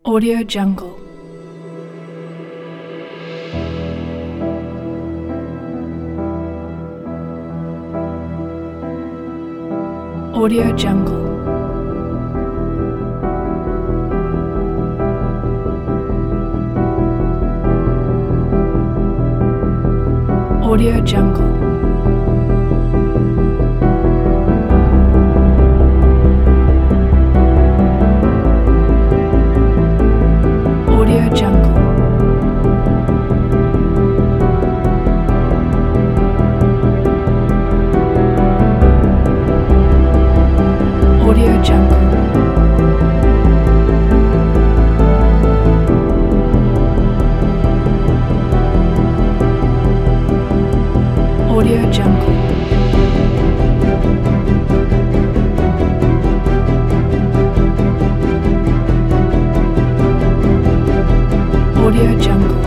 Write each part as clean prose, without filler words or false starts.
Audio Jungle. Audio Jungle. Audio Jungle. Audio Jungle. Audio Jungle. Audio Jungle. Audio Jungle.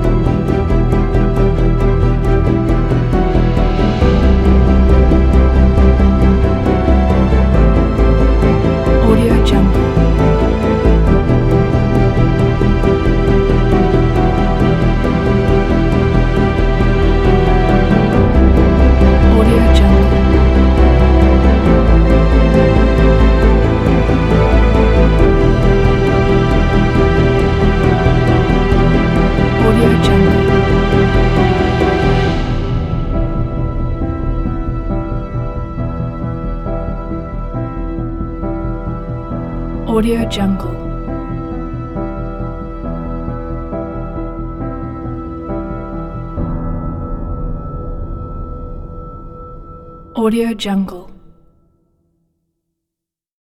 Audio Jungle. Audio Jungle. Audio Jungle. Audio Jungle. Audio Jungle.